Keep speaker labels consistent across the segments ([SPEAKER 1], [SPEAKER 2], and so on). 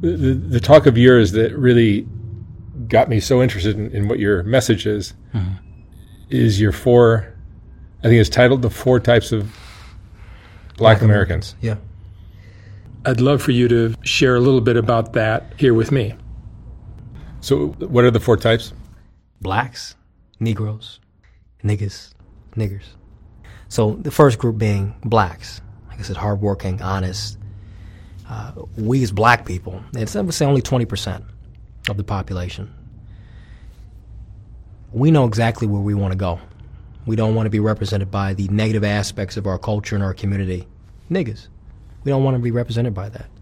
[SPEAKER 1] The talk of yours that really got me so interested in what your message is, is your four, I think it's titled The Four Types of Black Americans.
[SPEAKER 2] Yeah.
[SPEAKER 3] I'd love for you to share a little bit about that here with me.
[SPEAKER 1] So what are the four types?
[SPEAKER 2] Blacks, Negroes, niggas, niggers. So the first group being blacks. Like I said, hardworking, honest. We as black people, it's, I would say, only 20% of the population. We know exactly where we want to go. We don't want to be represented by the negative aspects of our culture and our community. Niggas. We don't want to be represented by that.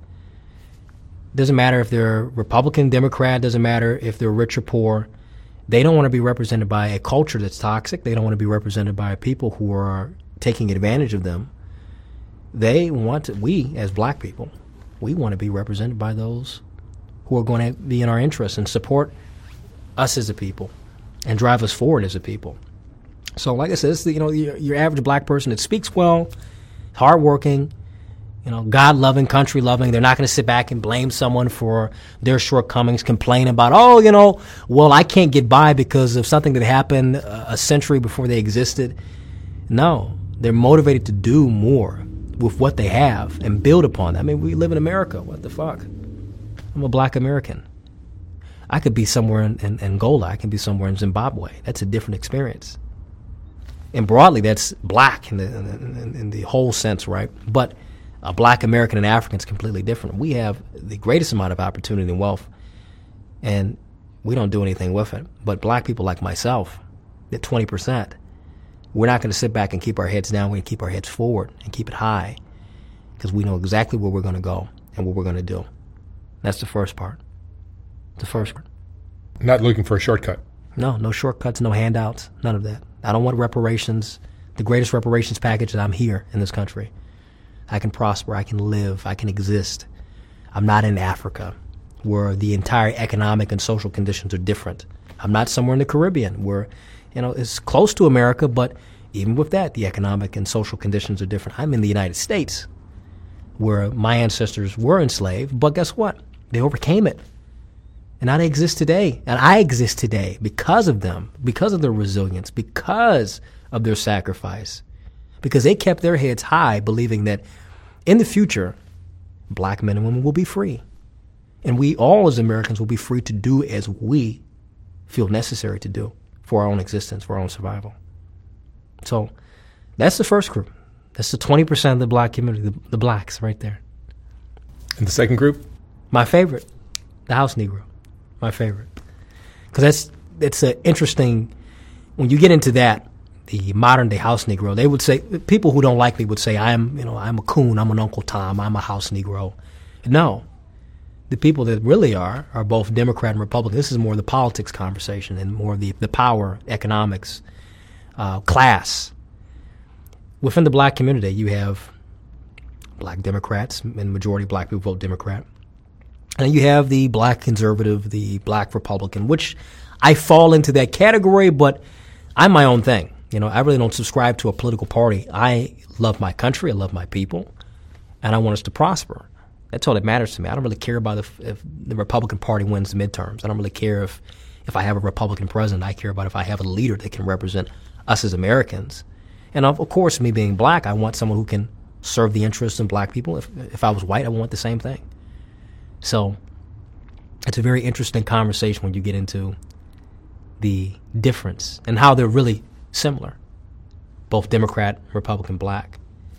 [SPEAKER 2] Doesn't matter if they're Republican, Democrat, doesn't matter if they're rich or poor. They don't want to be represented by a culture that's toxic. They don't want to be represented by people who are taking advantage of them. They want to, we as black people, we want to be represented by those who are going to be in our interests and support us as a people and drive us forward as a people. So like I said, it's the, your average black person that speaks well, hardworking, God-loving, country-loving. They're not going to sit back and blame someone for their shortcomings, complain about, well, I can't get by because of something that happened a century before they existed. No, they're motivated to do more with what they have and build upon that. I mean, we live in America. What the fuck? I'm a black American. I could be somewhere in Angola. I can be somewhere in Zimbabwe. That's a different experience. And broadly, that's black in the whole sense, right? But a black American and African is completely different. We have the greatest amount of opportunity and wealth, and we don't do anything with it. But black people like myself, at 20%, we're not going to sit back and keep our heads down. We're going to keep our heads forward and keep it high because we know exactly where we're going to go and what we're going to do. That's the first part. The first part.
[SPEAKER 1] Not looking for a shortcut.
[SPEAKER 2] No shortcuts, no handouts, none of that. I don't want reparations, the greatest reparations package that I'm here in this country. I can prosper, I can live, I can exist. I'm not in Africa where the entire economic and social conditions are different. I'm not somewhere in the Caribbean where, it's close to America, but even with that, the economic and social conditions are different. I'm in the United States where my ancestors were enslaved, but guess what? They overcame it. And now they exist today. And I exist today because of them, because of their resilience, because of their sacrifice. Because they kept their heads high, believing that in the future, black men and women will be free. And we all as Americans will be free to do as we feel necessary to do for our own existence, for our own survival. So that's the first group. That's the 20% of the black community, the blacks right there.
[SPEAKER 1] And the second group?
[SPEAKER 2] My favorite, the house Negro. My favorite. Because it's an interesting, when you get into that, the modern day house Negro, they would say, people who don't like me would say, I'm a coon, I'm an Uncle Tom, I'm a house Negro. No. The people that really are both Democrat and Republican. This is more the politics conversation and more the power, economics, class. Within the black community, you have black Democrats, and the majority of black people vote Democrat. And you have the black conservative, the black Republican, which I fall into that category, but I'm my own thing. I really don't subscribe to a political party. I love my country, I love my people, and I want us to prosper. That's all that matters to me. I don't really care about if the Republican Party wins the midterms. I don't really care if I have a Republican president. I care about if I have a leader that can represent us as Americans. And of course, me being black, I want someone who can serve the interests of black people. If I was white, I would want the same thing. So it's a very interesting conversation when you get into the difference and how they're really similar, both Democrat, Republican, black.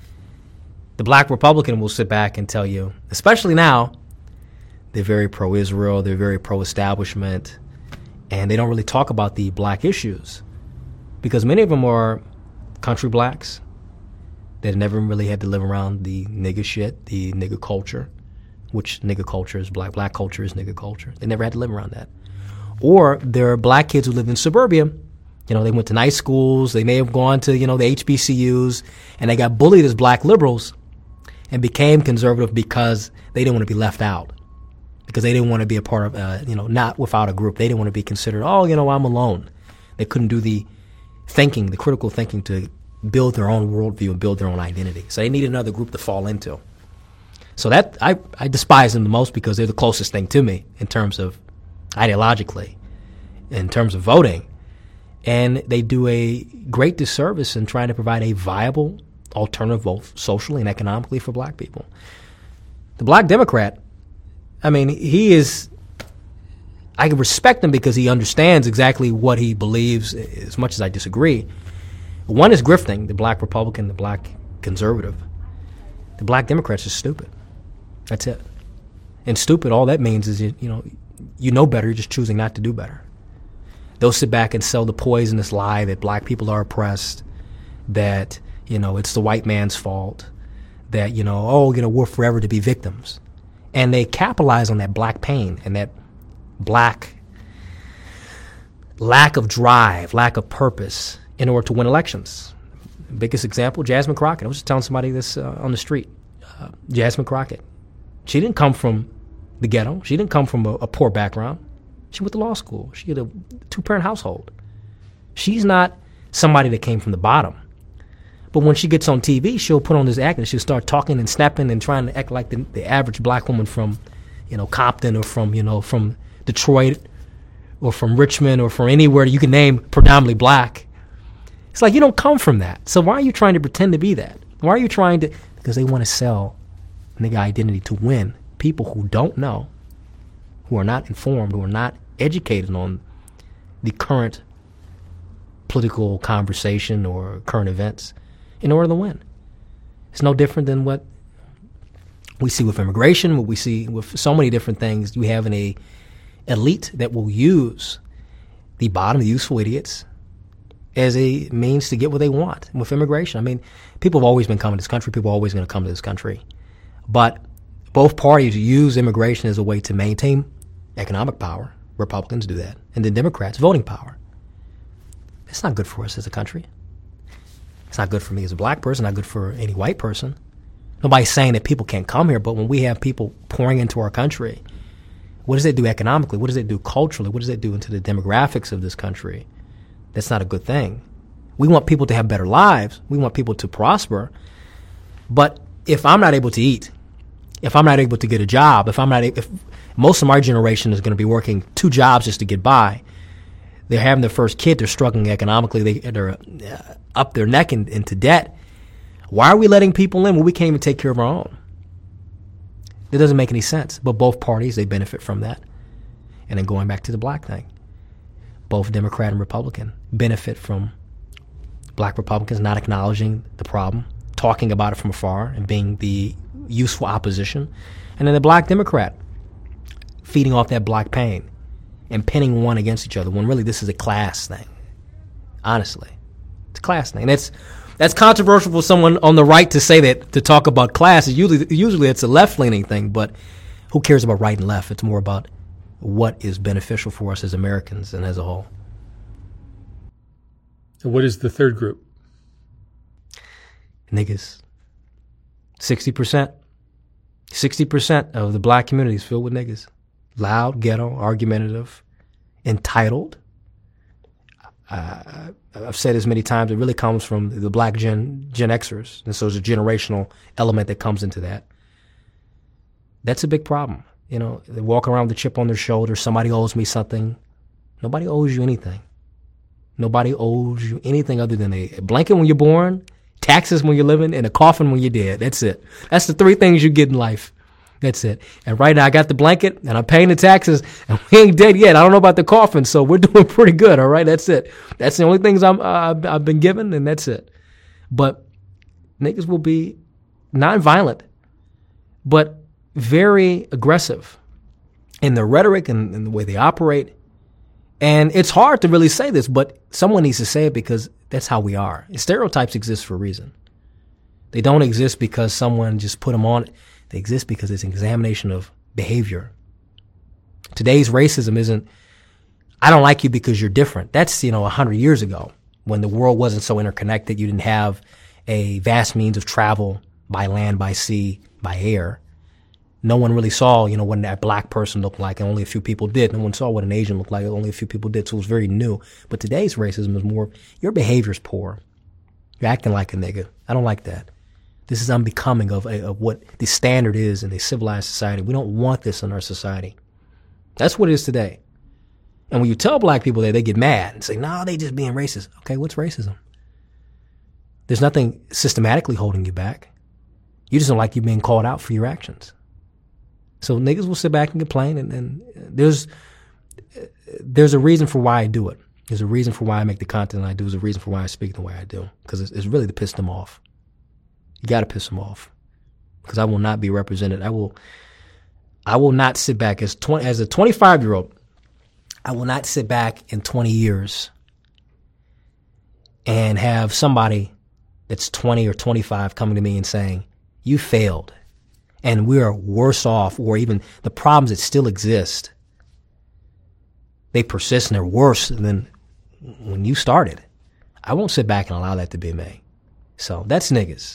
[SPEAKER 2] The black Republican will sit back and tell you, especially now, they're very pro-Israel, they're very pro-establishment, and they don't really talk about the black issues because many of them are country blacks that never really had to live around the nigger shit, the nigger culture, which nigger culture is black. Black culture is nigger culture. They never had to live around that. Or there are black kids who live in suburbia. They went to nice schools. They may have gone to, the HBCUs, and they got bullied as black liberals and became conservative because they didn't want to be left out, because they didn't want to be a part of, not without a group. They didn't want to be considered, I'm alone. They couldn't do the thinking, the critical thinking to build their own worldview and build their own identity. So they need another group to fall into. So that I despise them the most because they're the closest thing to me in terms of ideologically, in terms of voting. And they do a great disservice in trying to provide a viable alternative both socially and economically for black people. The black Democrat, I mean, I can respect him because he understands exactly what he believes as much as I disagree. One is grifting, the black Republican, the black conservative. The black Democrats are stupid. That's it. And stupid, all that means is, you know better, you're just choosing not to do better. They'll sit back and sell the poisonous lie that black people are oppressed, that, it's the white man's fault, that, we're forever to be victims. And they capitalize on that black pain and that black lack of drive, lack of purpose in order to win elections. Biggest example, Jasmine Crockett. I was just telling somebody this on the street. Jasmine Crockett. She didn't come from the ghetto. She didn't come from a poor background. She went to law school. She had a two-parent household. She's not somebody that came from the bottom. But when she gets on TV, she'll put on this act and she'll start talking and snapping and trying to act like the average black woman from, Compton or from Detroit or from Richmond or from anywhere you can name predominantly black. It's like you don't come from that. So why are you trying to pretend to be that? Why are you trying to? Because they want to sell nigga identity to win people who don't know, who are not informed, who are not educated on the current political conversation or current events in order to win. It's no different than what we see with immigration, what we see with so many different things. You have an elite that will use the bottom, the useful idiots, as a means to get what they want with immigration. I mean, people have always been coming to this country. People are always going to come to this country. But both parties use immigration as a way to maintain economic power. Republicans do that. And then Democrats, voting power. It's not good for us as a country. It's not good for me as a black person, not good for any white person. Nobody's saying that people can't come here, but when we have people pouring into our country, what does it do economically? What does it do culturally? What does it do into the demographics of this country? That's not a good thing. We want people to have better lives. We want people to prosper. But if I'm not able to eat, if I'm not able to get a job, if most of my generation is going to be working 2 jobs just to get by, they're having their first kid, they're struggling economically, they're up their neck into debt. Why are we letting people in when we can't even take care of our own? It doesn't make any sense. But both parties, they benefit from that. And then going back to the black thing, both Democrat and Republican benefit from black Republicans not acknowledging the problem, talking about it from afar and being the useful opposition. And then the black Democrat feeding off that black pain and pinning one against each other when really this is a class thing. Honestly, it's a class thing. And that's controversial for someone on the right to say that, to talk about class. Usually it's a left-leaning thing, but who cares about right and left? It's more about what is beneficial for us as Americans and as a whole.
[SPEAKER 3] And what is the third group?
[SPEAKER 2] Niggas. 60%. 60% of the black community is filled with niggas. Loud, ghetto, argumentative, entitled. I've said this many times, it really comes from the black Gen Xers. And so there's a generational element that comes into that. That's a big problem. They walk around with a chip on their shoulder. Somebody owes me something. Nobody owes you anything. Nobody owes you anything other than a blanket when you're born, taxes when you're living, and a coffin when you're dead. That's it. That's the 3 things you get in life. That's it. And right now I got the blanket and I'm paying the taxes and we ain't dead yet. I don't know about the coffin, so we're doing pretty good. All right, that's it. That's the only things I've been given, and that's it. But niggas will be non-violent, but very aggressive in their rhetoric and in the way they operate. And it's hard to really say this, but someone needs to say it because that's how we are. Stereotypes exist for a reason. They don't exist because someone just put them on. They exist because it's an examination of behavior. Today's racism isn't, I don't like you because you're different. That's, 100 years ago when the world wasn't so interconnected. You didn't have a vast means of travel by land, by sea, by air. No one really saw, what that black person looked like, and only a few people did. No one saw what an Asian looked like, only a few people did. So it was very new. But today's racism is more, your behavior's poor. You're acting like a nigga. I don't like that. This is unbecoming of what the standard is in a civilized society. We don't want this in our society. That's what it is today. And when you tell black people that, they get mad and say, no, they just being racist. Okay, what's racism? There's nothing systematically holding you back. You just don't like you being called out for your actions. So niggas will sit back and complain, and there's a reason for why I do it. There's a reason for why I make the content I do. There's a reason for why I speak the way I do. Because it's really to piss them off. You got to piss them off. Because I will not be represented. I will not sit back as a 25-year-old. I will not sit back in 20 years and have somebody that's 20 or 25 coming to me and saying, you failed and we are worse off, or even the problems that still exist, they persist and they're worse than when you started. I won't sit back and allow that to be me. So that's niggas.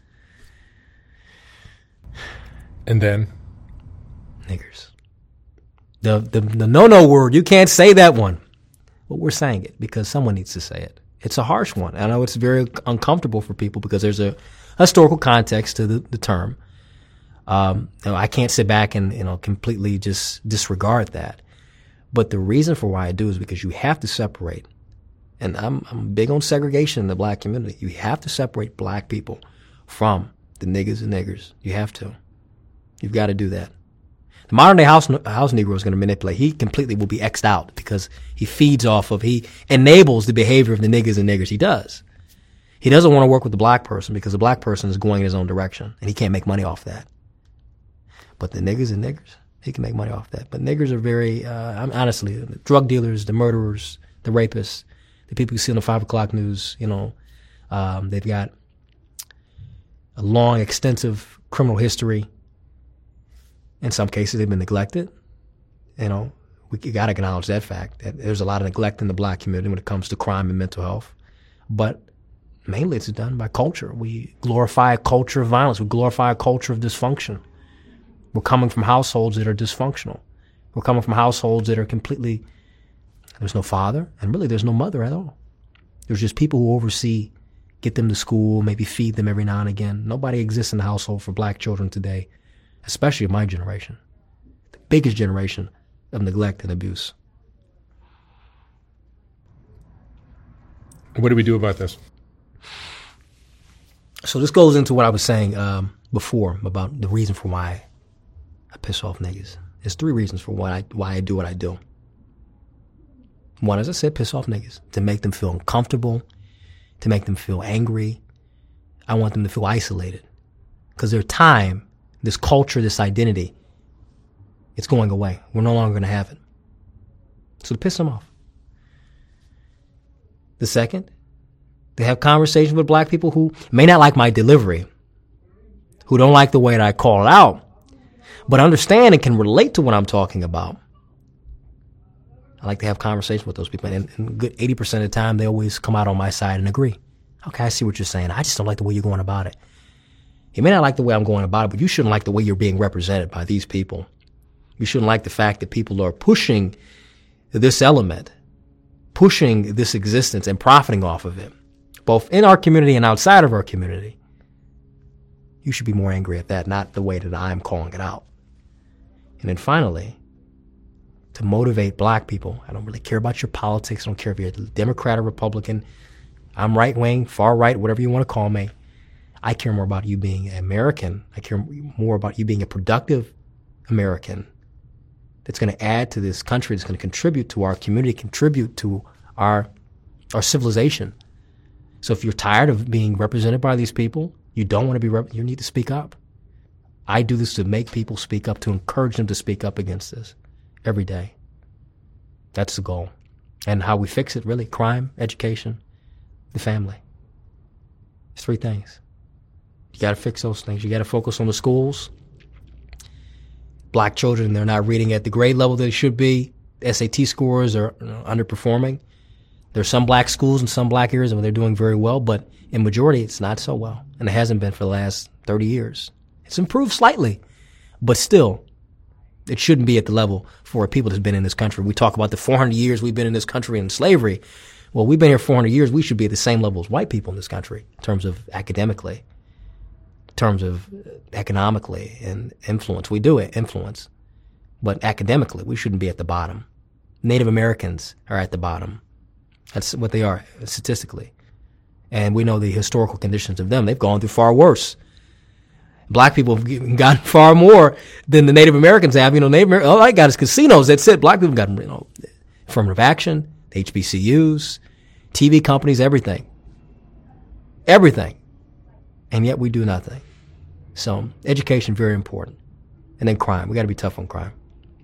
[SPEAKER 1] And then?
[SPEAKER 2] Niggers. The no-no word, you can't say that one. But we're saying it because someone needs to say it. It's a harsh one. I know it's very uncomfortable for people because there's a historical context to the term. I can't sit back and completely just disregard that. But the reason for why I do is because you have to separate. And I'm big on segregation in the black community. You have to separate black people from the niggas and niggers. You have to. You've got to do that. The modern day house Negro is going to manipulate. He completely will be X'd out because he enables the behavior of the niggas and niggers. He does. He doesn't want to work with the black person because the black person is going in his own direction and he can't make money off that. But the niggas and niggers, he can make money off that. But niggers are very, honestly, the drug dealers, the murderers, the rapists, the people you see on the 5 o'clock news, they've got a long, extensive criminal history. In some cases, they've been neglected. We got to acknowledge that fact, that there's a lot of neglect in the black community when it comes to crime and mental health. But mainly it's done by culture. We glorify a culture of violence. We glorify a culture of dysfunction. We're coming from households that are dysfunctional. We're coming from households that are completely, there's no father, and really there's no mother at all. There's just people who oversee, get them to school, maybe feed them every now and again. Nobody exists in the household for black children today, especially of my generation, the biggest generation of neglect and abuse.
[SPEAKER 1] What do we do about this?
[SPEAKER 2] So this goes into what I was saying before about the reason for why I piss off niggas. There's 3 reasons for why I do what I do. One, as I said, piss off niggas, to make them feel uncomfortable, to make them feel angry. I want them to feel isolated because their time, this culture, this identity, it's going away. We're no longer going to have it. So to piss them off. The second, they have conversations with black people who may not like my delivery, who don't like the way that I call it out, but understand and can relate to what I'm talking about. I like to have conversations with those people, and a good 80% of the time, they always come out on my side and agree. Okay, I see what you're saying. I just don't like the way you're going about it. You may not like the way I'm going about it, but you shouldn't like the way you're being represented by these people. You shouldn't like the fact that people are pushing this element, pushing this existence and profiting off of it, both in our community and outside of our community. You should be more angry at that, not the way that I'm calling it out. And then finally, to motivate black people, I don't really care about your politics. I don't care if you're a Democrat or Republican. I'm right-wing, far-right, whatever you want to call me. I care more about you being an American. I care more about you being a productive American that's going to add to this country, that's going to contribute to our community, contribute to our civilization. So if you're tired of being represented by these people, you don't want to be you need to speak up. I do this to make people speak up, to encourage them to speak up against this every day. That's the goal. And how we fix it, really, crime, education, the family. It's 3 things. You got to fix those things. You got to focus on the schools. Black children, they're not reading at the grade level they should be. SAT scores are underperforming. There's some black schools in some black areas where they're doing very well, but in majority, it's not so well. And it hasn't been for the last 30 years. It's improved slightly, but still, it shouldn't be at the level for people that's been in this country. We talk about the 400 years we've been in this country in slavery. Well, we've been here 400 years. We should be at the same level as white people in this country in terms of academically. terms of economically and influence. We do influence. But academically, we shouldn't be at the bottom. Native Americans are at the bottom. That's what they are statistically. And we know the historical conditions of them. They've gone through far worse. Black people have gotten far more than the Native Americans have. Native Americans, all I got is casinos. That's it. Black people got, affirmative action, HBCUs, TV companies, everything. Everything. And yet we do nothing. So education, very important. And then crime. We got to be tough on crime.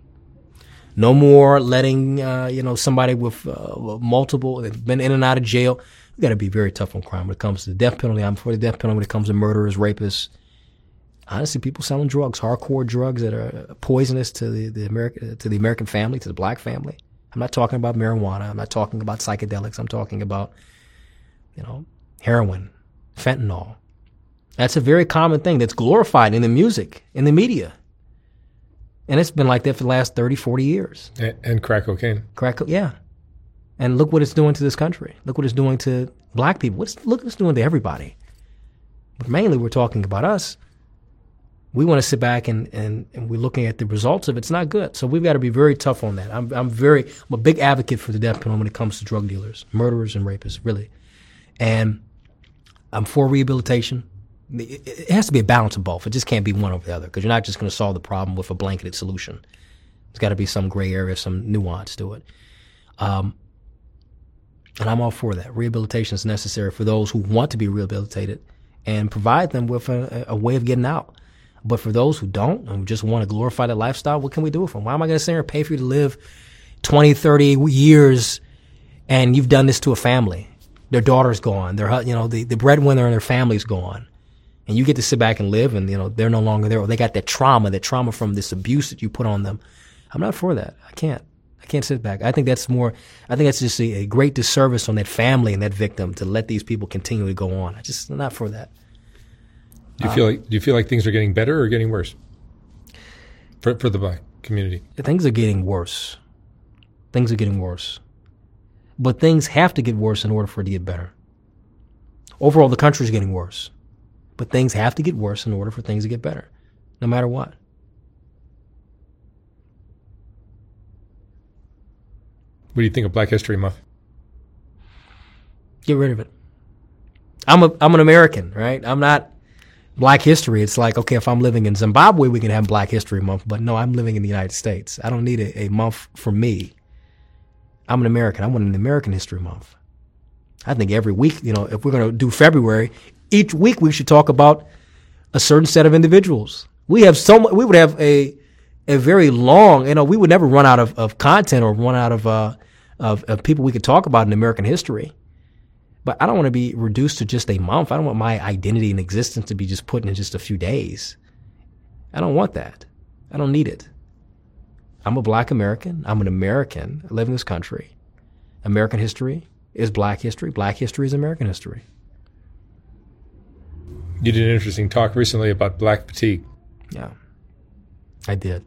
[SPEAKER 2] No more letting, somebody with multiple, that's been in and out of jail. We got to be very tough on crime when it comes to the death penalty. I'm for the death penalty when it comes to murderers, rapists. Honestly, people selling drugs, hardcore drugs that are poisonous to the American family, to the black family. I'm not talking about marijuana. I'm not talking about psychedelics. I'm talking about, heroin, fentanyl. That's a very common thing that's glorified in the music, in the media. And it's been like that for the last 30, 40 years.
[SPEAKER 1] And crack cocaine.
[SPEAKER 2] Yeah. And look what it's doing to this country. Look what it's doing to black people. Look what it's doing to everybody. But mainly we're talking about us. We want to sit back and we're looking at the results of it. It's not good. So we've got to be very tough on that. I'm a big advocate for the death penalty when it comes to drug dealers, murderers and rapists, really. And I'm for rehabilitation. It has to be a balance of both. It just can't be one over the other because you're not just going to solve the problem with a blanketed solution. There's got to be some gray area, some nuance to it. And I'm all for that. Rehabilitation is necessary for those who want to be rehabilitated and provide them with a way of getting out. But for those who don't and just want to glorify that lifestyle, what can we do for them? Why am I going to sit here and pay for you to live 20, 30 years and you've done this to a family? Their daughter's gone. The breadwinner in their family's gone. And you get to sit back and live and, they're no longer there. Or they got that trauma from this abuse that you put on them. I'm not for that. I can't sit back. I think that's just a great disservice on that family and that victim to let these people continue to go on. I'm not for that.
[SPEAKER 1] Do you feel like things are getting better or getting worse for the black community?
[SPEAKER 2] Things are getting worse. Things are getting worse. But things have to get worse in order for it to get better. Overall, the country is getting worse. But things have to get worse in order for things to get better, no matter what.
[SPEAKER 1] What do you think of Black History Month?
[SPEAKER 2] Get rid of it. I'm an American, right? I'm not Black history. It's like, okay, if I'm living in Zimbabwe, we can have Black History Month. But no, I'm living in the United States. I don't need a month for me. I'm an American. I want an American History Month. I think every week, if we're going to do February, each week we should talk about a certain set of individuals. We would have a very long, we would never run out of content or run out of people we could talk about in American history. But I don't want to be reduced to just a month. I don't want my identity and existence to be just put in just a few days. I don't want that. I don't need it. I'm a black American. I'm an American. I live in this country. American history is black history. Black history is American history.
[SPEAKER 1] You did an interesting talk recently about black fatigue.
[SPEAKER 2] Yeah, I did.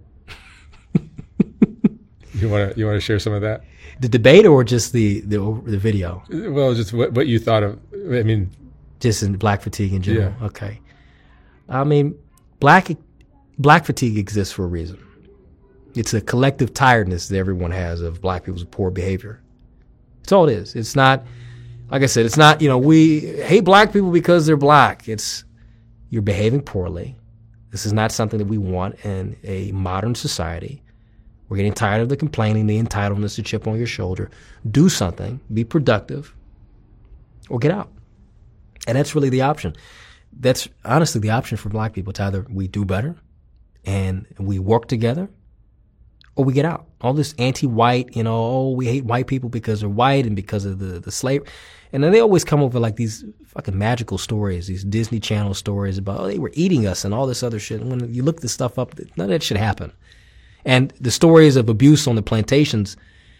[SPEAKER 1] You want to share some of that?
[SPEAKER 2] The debate or just the video?
[SPEAKER 1] Well, just what you thought of. I mean,
[SPEAKER 2] just in black fatigue in general.
[SPEAKER 1] Yeah.
[SPEAKER 2] Okay. I mean, black fatigue exists for a reason. It's a collective tiredness that everyone has of black people's poor behavior. That's all it is. It's not, like I said, it's not, we hate black people because they're black. It's you're behaving poorly. This is not something that we want in a modern society. We're getting tired of the complaining, the entitlements, the chip on your shoulder. Do something, be productive, or get out. And that's really the option. That's honestly the option for black people. It's either we do better and we work together, or we get out. All this anti-white, we hate white people because they're white and because of the slave. And then they always come up with like these fucking magical stories, these Disney Channel stories about, they were eating us and all this other shit. And when you look this stuff up, none of that shit happened. And the stories of abuse on the plantations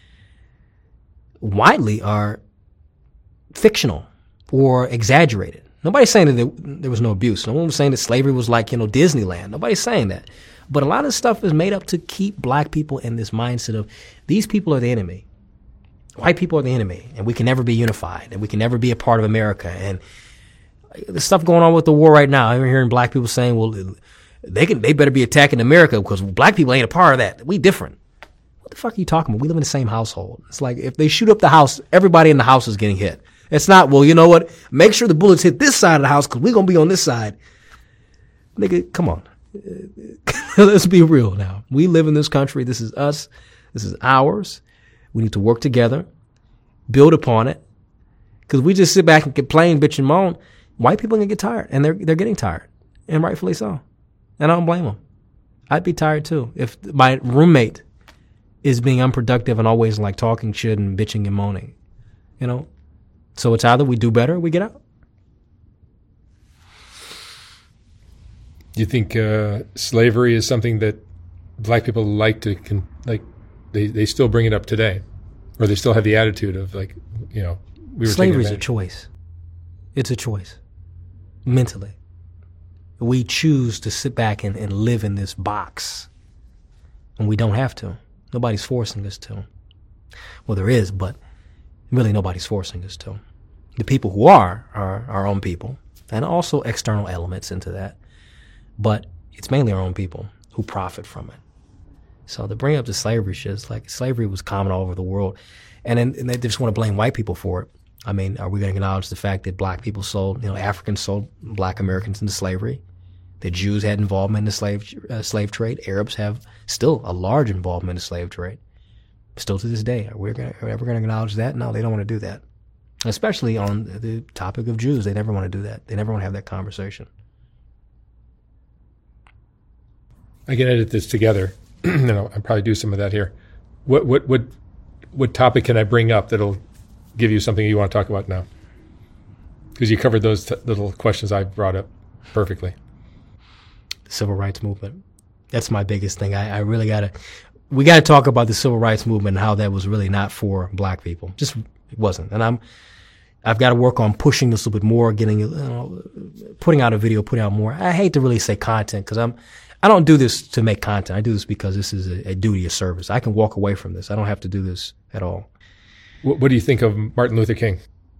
[SPEAKER 2] widely are fictional or exaggerated. Nobody's saying that there was no abuse. No one was saying that slavery was like, Disneyland. Nobody's saying that. But a lot of stuff is made up to keep black people in this mindset of these people are the enemy. White people are the enemy, and we can never be unified, and we can never be a part of America. And the stuff going on with the war right now. I'm hearing black people saying, well, they better be attacking America because black people ain't a part of that. We different. What the fuck are you talking about? We live in the same household. It's like if they shoot up the house, everybody in the house is getting hit. It's not, well, you know what? Make sure the bullets hit this side of the house because we're going to be on this side. Nigga, come on. Let's be real now. We live in this country. This is us. This is ours. We need to work together, build upon it. Because we just sit back and complain, bitch, and moan. White people are going to get tired, and they're getting tired, and rightfully so. And I don't blame them. I'd be tired too if my roommate is being unproductive and always like talking shit and bitching and moaning, you know. So it's either we do better or we get out.
[SPEAKER 1] Do you think slavery is something that black people like to they still bring it up today, or they still have the attitude of like, you know, we were
[SPEAKER 2] slavery is a choice. It's a choice. Mentally, we choose to sit back and live in this box, and we don't have to. Nobody's forcing us to. Well, there is, but really nobody's forcing us to. The people who are our own people, and also external elements into that. But it's mainly our own people who profit from it. So to bring up the slavery shit, it's like slavery was common all over the world. And they just want to blame white people for it. I mean, are we going to acknowledge the fact that black people Africans sold black Americans into slavery? The Jews had involvement in the slave trade. Arabs have still a large involvement in the slave trade. Still to this day. Are we ever going to acknowledge that? No, they don't want to do that. Especially on the topic of Jews. They never want to do that. They never want to have that conversation.
[SPEAKER 1] I can edit this together. I'll probably do some of that here. What topic can I bring up that'll give you something you want to talk about now? Because you covered those little questions I brought up perfectly.
[SPEAKER 2] The civil rights movement. That's my biggest thing. We got to talk about the civil rights movement and how that was really not for black people. Just it wasn't. And I've got to work on pushing this a little bit more, putting out a video, putting out more. I hate to really say content because I don't do this to make content. I do this because this is a duty of service. I can walk away from this. I don't have to do this at all.
[SPEAKER 1] What do you think of Martin Luther King?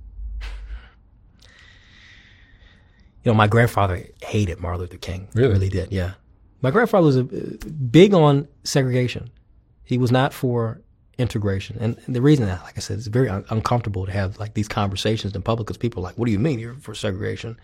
[SPEAKER 2] You know, my grandfather hated Martin Luther King.
[SPEAKER 1] Really
[SPEAKER 2] did, yeah. My grandfather was big on segregation. He was not for integration. And the reason that, like I said, it's very uncomfortable to have like these conversations in public because people are like, what do you mean you're for segregation?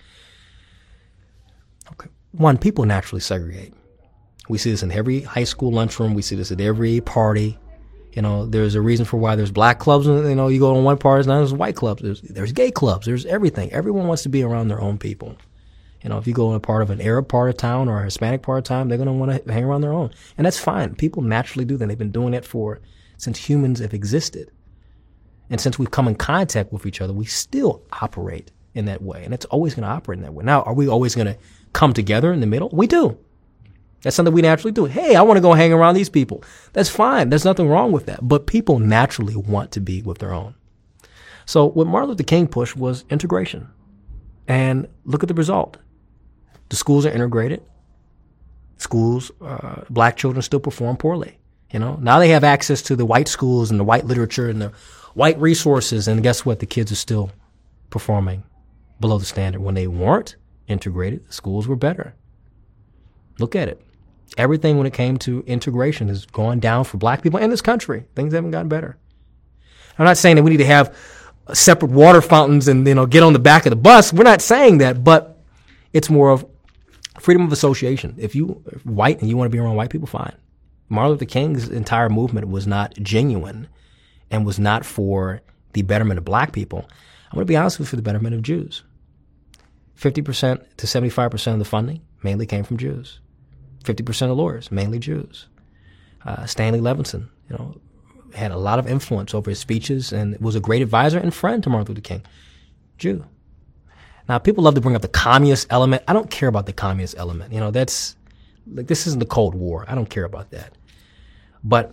[SPEAKER 2] Okay. One, people naturally segregate. We see this in every high school lunchroom. We see this at every party. You know, there's a reason for why there's black clubs. You know, you go on one party, now there's white clubs. There's gay clubs. There's everything. Everyone wants to be around their own people. You know, if you go in a part of an Arab part of town or a Hispanic part of town, they're going to want to hang around their own. And that's fine. People naturally do that. They've been doing it since humans have existed. And since we've come in contact with each other, we still operate in that way. And it's always going to operate in that way. Now, are we always going to come together in the middle? We do. That's something we naturally do. Hey, I want to go hang around these people. That's fine. There's nothing wrong with that. But people naturally want to be with their own. So what Martin Luther King pushed was integration. And look at the result. The schools are integrated. Schools, black children still perform poorly. You know, now they have access to the white schools and the white literature and the white resources. And guess what? The kids are still performing below the standard. When they weren't integrated, the schools were better. Look at it. Everything when it came to integration is going down for black people in this country. Things haven't gotten better. I'm not saying that we need to have separate water fountains and, you know, get on the back of the bus. We're not saying that, but it's more of freedom of association. If you're white and you want to be around white people, fine. Martin Luther King's entire movement was not genuine and was not for the betterment of black people. I'm going to be honest with you, for the betterment of Jews. 50% to 75% of the funding mainly came from Jews. 50% of lawyers, mainly Jews. Stanley Levinson, you know, had a lot of influence over his speeches and was a great advisor and friend to Martin Luther King. Jew. Now, people love to bring up the communist element. I don't care about the communist element. You know, that's like, this isn't the Cold War. I don't care about that. But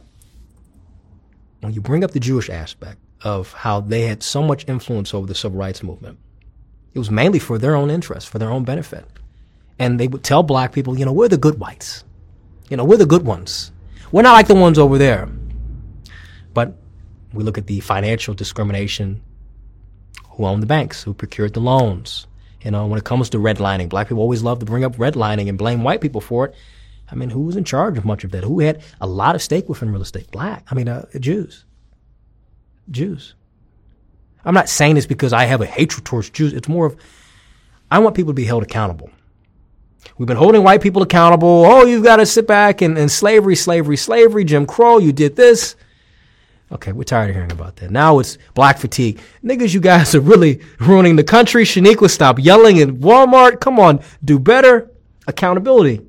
[SPEAKER 2] when you bring up the Jewish aspect of how they had so much influence over the civil rights movement, it was mainly for their own interest, for their own benefit. And they would tell black people, you know, we're the good whites. You know, we're the good ones. We're not like the ones over there. But we look at the financial discrimination, who owned the banks, who procured the loans. You know, when it comes to redlining, black people always love to bring up redlining and blame white people for it. I mean, who was in charge of much of that? Who had a lot of stake within real estate? Jews. Jews. I'm not saying this because I have a hatred towards Jews. It's more of, I want people to be held accountable. We've been holding white people accountable. Oh, you've got to sit back and slavery, Jim Crow, you did this. Okay, we're tired of hearing about that. Now it's black fatigue. Niggas, you guys are really ruining the country. Shaniqua, stop yelling at Walmart. Come on, do better. Accountability.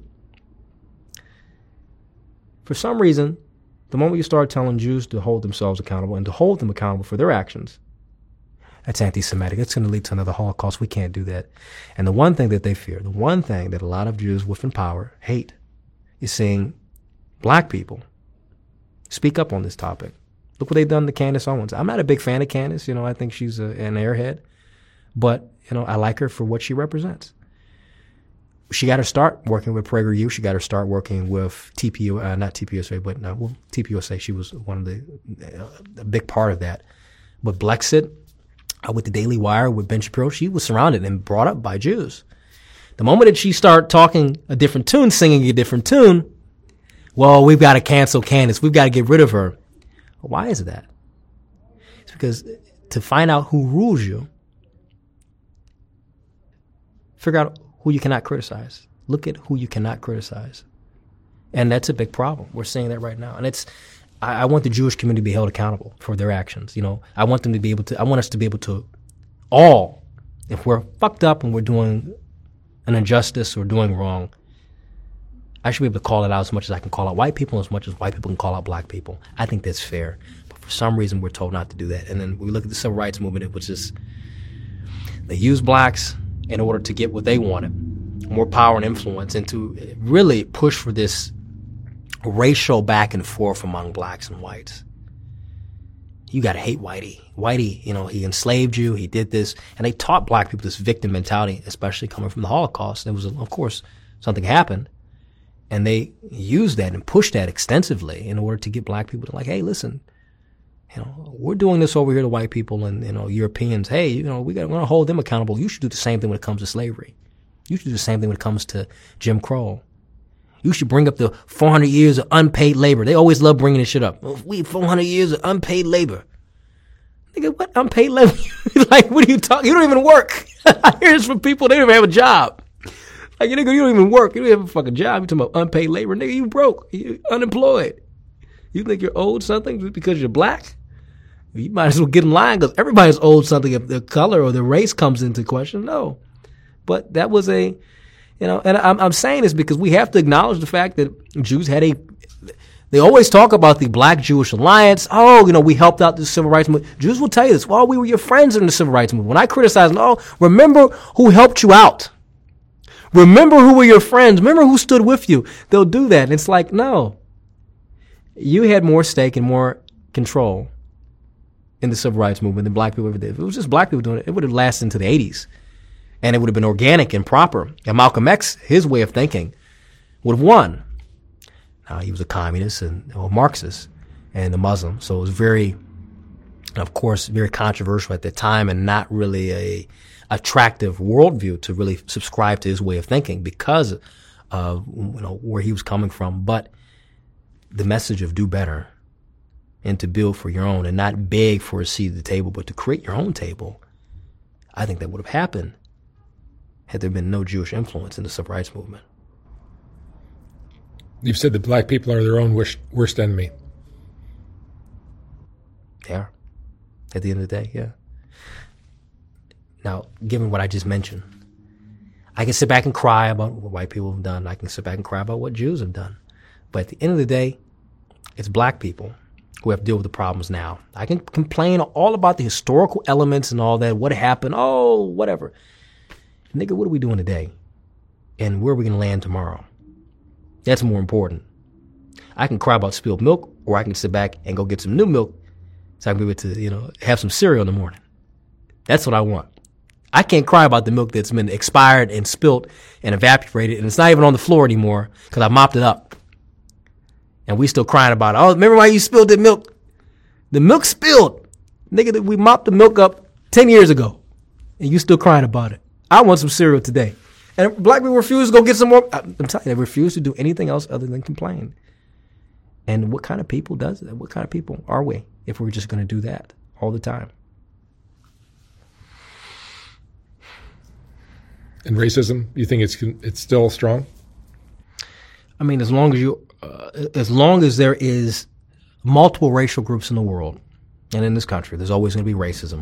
[SPEAKER 2] For some reason, the moment you start telling Jews to hold themselves accountable and to hold them accountable for their actions, that's anti-Semitic. It's going to lead to another Holocaust. We can't do that. And the one thing that they fear, the one thing that a lot of Jews within power hate, is seeing black people speak up on this topic. Look what they've done to Candace Owens. I'm not a big fan of Candace. You know, I think she's an airhead. But, you know, I like her for what she represents. She got to start working with PragerU. She got to start working with not TPUSA, but TPUSA. She was one of a big part of that. But Blexit, with the Daily Wire, with Ben Shapiro, she was surrounded and brought up by Jews. The moment that she started talking a different tune, singing a different tune, well, we've got to cancel Candace. We've got to get rid of her. Why is that? It's because to find out who rules you, figure out who you cannot criticize. Look at who you cannot criticize. And that's a big problem. We're seeing that right now. And I want the Jewish community to be held accountable for their actions. You know, I want us to be able to all, if we're fucked up and we're doing an injustice or doing wrong, I should be able to call it out as much as I can call out white people, as much as white people can call out black people. I think that's fair. But for some reason, we're told not to do that. And then we look at the civil rights movement, it was just, they used blacks in order to get what they wanted, more power and influence, and to really push for this racial back and forth among blacks and whites. You got to hate Whitey. Whitey, you know, he enslaved you, he did this, and they taught black people this victim mentality, especially coming from the Holocaust. There was, of course, something happened, and they used that and pushed that extensively in order to get black people to like, hey, listen, you know, we're doing this over here to white people and, you know, Europeans. Hey, you know, we're going to hold them accountable. You should do the same thing when it comes to slavery. You should do the same thing when it comes to Jim Crow. You should bring up the 400 years of unpaid labor. They always love bringing this shit up. Oh, we 400 years of unpaid labor. Nigga, what unpaid labor? Like, what are you talking? You don't even work. I hear this from people. They don't even have a job. Like, nigga, you don't even work. You don't have a fucking job. You're talking about unpaid labor. Nigga, you broke. You unemployed. You think you're owed something because you're black? You might as well get in line because everybody's owed something if their color or their race comes into question. No. But that was you know, and I'm saying this because we have to acknowledge the fact that Jews had they always talk about the Black-Jewish alliance. Oh, you know, we helped out the civil rights movement. Jews will tell you this. Well, we were your friends in the civil rights movement. When I criticize them, oh, remember who helped you out. Remember who were your friends. Remember who stood with you. They'll do that. And it's like, no. You had more stake and more control in the civil rights movement than black people ever did. If it was just black people doing it, it would have lasted into the 80s. And it would have been organic and proper. And Malcolm X, his way of thinking, would have won. Now, he was a communist and a Marxist and a Muslim. So it was very, of course, very controversial at the time and not really a attractive worldview to really subscribe to his way of thinking because of, you know, where he was coming from. But the message of do better and to build for your own and not beg for a seat at the table, but to create your own table, I think that would have happened had there been no Jewish influence in the civil rights movement.
[SPEAKER 1] You've said that black people are their own worst enemy.
[SPEAKER 2] They are. At the end of the day, yeah. Now, given what I just mentioned, I can sit back and cry about what white people have done. I can sit back and cry about what Jews have done. But at the end of the day, it's black people who have to deal with the problems now. I can complain all about the historical elements and all that, what happened, oh, whatever. Nigga, what are we doing today? And where are we going to land tomorrow? That's more important. I can cry about spilled milk, or I can sit back and go get some new milk so I can be able to, you know, have some cereal in the morning. That's what I want. I can't cry about the milk that's been expired and spilt and evaporated, and it's not even on the floor anymore because I mopped it up. And we still crying about it. Oh, remember why you spilled that milk? The milk spilled. Nigga, we mopped the milk up 10 years ago, and you still crying about it. I want some cereal today. And black people refuse to go get some more. I'm telling you, they refuse to do anything else other than complain. And what kind of people does that? What kind of people are we if we're just going to do that all the time?
[SPEAKER 1] And racism, you think it's still strong?
[SPEAKER 2] I mean, as long as there is multiple racial groups in the world and in this country, there's always going to be racism.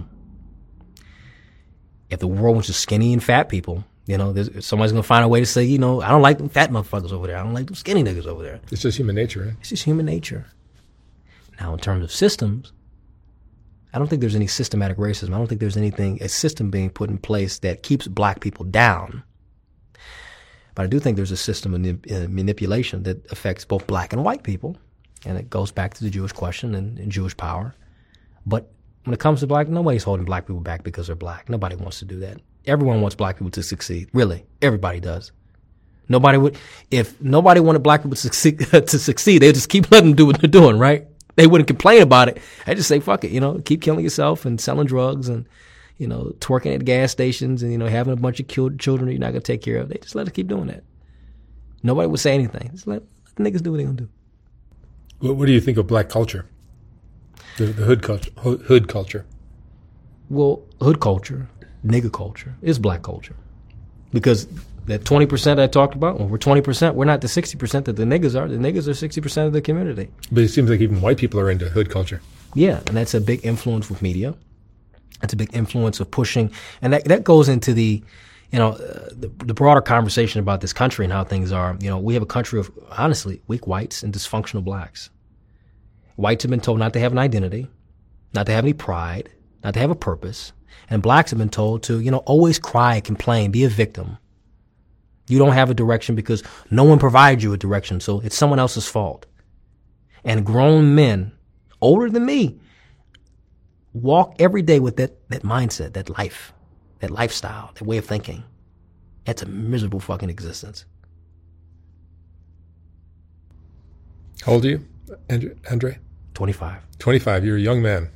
[SPEAKER 2] If the world was just skinny and fat people, somebody's going to find a way to say, I don't like them fat motherfuckers over there. I don't like them skinny niggas over there.
[SPEAKER 1] It's just human nature, right?
[SPEAKER 2] It's just human nature. Now, in terms of systems, I don't think there's any systematic racism. I don't think there's a system being put in place that keeps black people down. But I do think there's a system of manipulation that affects both black and white people. And it goes back to the Jewish question and Jewish power. But when it comes to black, nobody's holding black people back because they're black. Nobody wants to do that. Everyone wants black people to succeed. Really. Everybody does. If nobody wanted black people to succeed, they'd just keep letting them do what they're doing, right? They wouldn't complain about it. They'd just say, fuck it, keep killing yourself and selling drugs and, twerking at gas stations and, having a bunch of children you're not going to take care of. They just let us keep doing that. Nobody would say anything. Just let the niggas do what they're going to do.
[SPEAKER 1] What do you think of black culture? The hood culture.
[SPEAKER 2] Well, hood culture, nigger culture, is black culture. Because that 20% I talked about, when we're 20%, we're not the 60% that the niggas are. The niggas are 60% of the community.
[SPEAKER 1] But it seems like even white people are into hood culture.
[SPEAKER 2] Yeah, and that's a big influence with media. That's a big influence of pushing. And that goes into the broader conversation about this country and how things are. We have a country of, honestly, weak whites and dysfunctional blacks. Whites have been told not to have an identity, not to have any pride, not to have a purpose. And blacks have been told to, always cry, complain, be a victim. You don't have a direction because no one provides you a direction, so it's someone else's fault. And grown men, older than me, walk every day with that mindset, that life, that lifestyle, that way of thinking. That's a miserable fucking existence.
[SPEAKER 1] How old are you, Andre?
[SPEAKER 2] 25.
[SPEAKER 1] 25. You're a young man.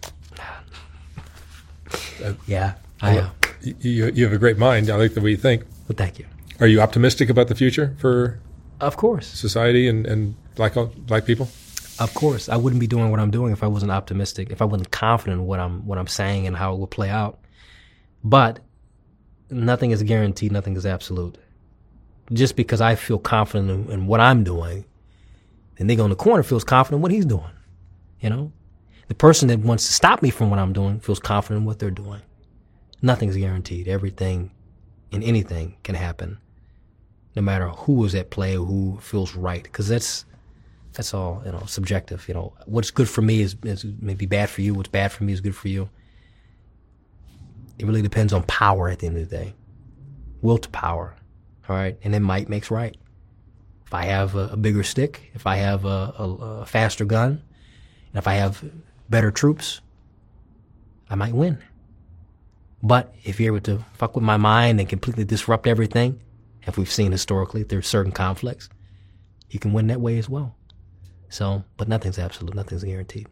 [SPEAKER 2] Yeah, I am.
[SPEAKER 1] You have a great mind. I like the way you think.
[SPEAKER 2] Well, thank you.
[SPEAKER 1] Are you optimistic about the future for
[SPEAKER 2] Of course.
[SPEAKER 1] society and black people?
[SPEAKER 2] Of course. I wouldn't be doing what I'm doing if I wasn't optimistic, if I wasn't confident in what I'm saying and how it will play out. But nothing is guaranteed, nothing is absolute. Just because I feel confident in what I'm doing, the nigga on the corner feels confident in what he's doing. The person that wants to stop me from what I'm doing feels confident in what they're doing. Nothing's guaranteed. Everything and anything can happen, no matter who is at play or who feels right. Because that's all, subjective. What's good for me is maybe bad for you. What's bad for me is good for you. It really depends on power at the end of the day. Will to power. All right. And then might makes right. If I have a bigger stick, if I have a faster gun, and if I have better troops, I might win. But if you're able to fuck with my mind and completely disrupt everything, as we've seen historically, there's certain conflicts, you can win that way as well. So, but nothing's absolute, nothing's guaranteed.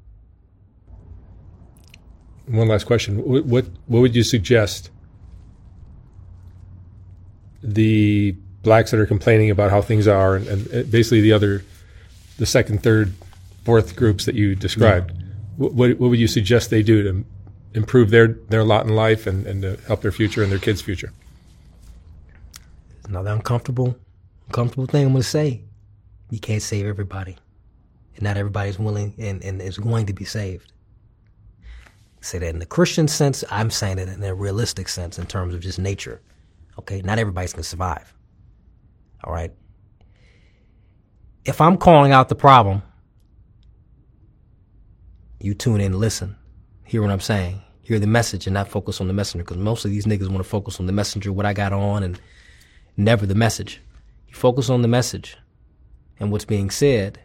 [SPEAKER 1] One last question. What would you suggest the blacks that are complaining about how things are and basically the second, third, fourth groups that you described, what would you suggest they do to improve their lot in life and to help their future and their kids' future?
[SPEAKER 2] Another uncomfortable thing I'm going to say. You can't save everybody. And not everybody's willing and is going to be saved. I say that in the Christian sense, I'm saying it in a realistic sense in terms of just nature. Okay, not everybody's going to survive. All right? If I'm calling out the problem, you tune in and listen. Hear what I'm saying. Hear the message and not focus on the messenger, because most of these niggas want to focus on the messenger, what I got on, and never the message. You focus on the message and what's being said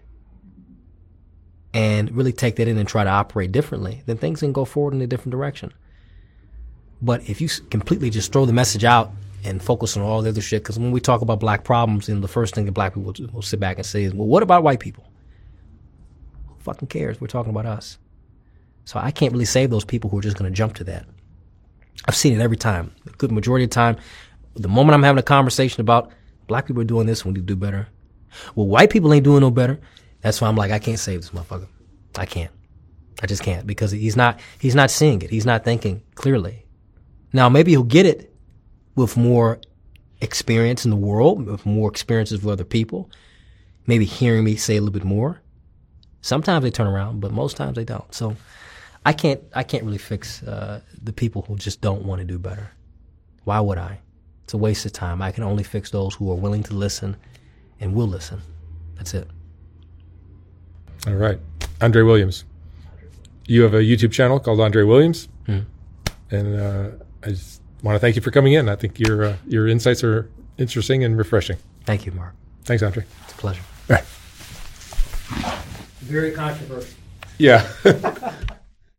[SPEAKER 2] and really take that in and try to operate differently, then things can go forward in a different direction. But if you completely just throw the message out and focus on all the other shit, because when we talk about black problems, the first thing that black people will sit back and say is, well, what about white people? Who fucking cares? We're talking about us. So I can't really save those people who are just going to jump to that. I've seen it every time. A good majority of the time, the moment I'm having a conversation about black people are doing this, we need to do better. Well, white people ain't doing no better. That's why I'm like, I can't save this motherfucker. I can't. I just can't, because he's not seeing it. He's not thinking clearly. Now, maybe he'll get it with more experience in the world, with more experiences with other people, maybe hearing me say a little bit more. Sometimes they turn around, but most times they don't. So I can't really fix the people who just don't want to do better. Why would I? It's a waste of time. I can only fix those who are willing to listen and will listen. That's it.
[SPEAKER 1] All right. Andre Williams. You have a YouTube channel called Andre Williams. Mm-hmm. And I just want to thank you for coming in. I think your insights are interesting and refreshing.
[SPEAKER 2] Thank you, Mark.
[SPEAKER 1] Thanks, Andre.
[SPEAKER 2] It's a pleasure.
[SPEAKER 1] All right.
[SPEAKER 2] Very controversial.
[SPEAKER 1] Yeah.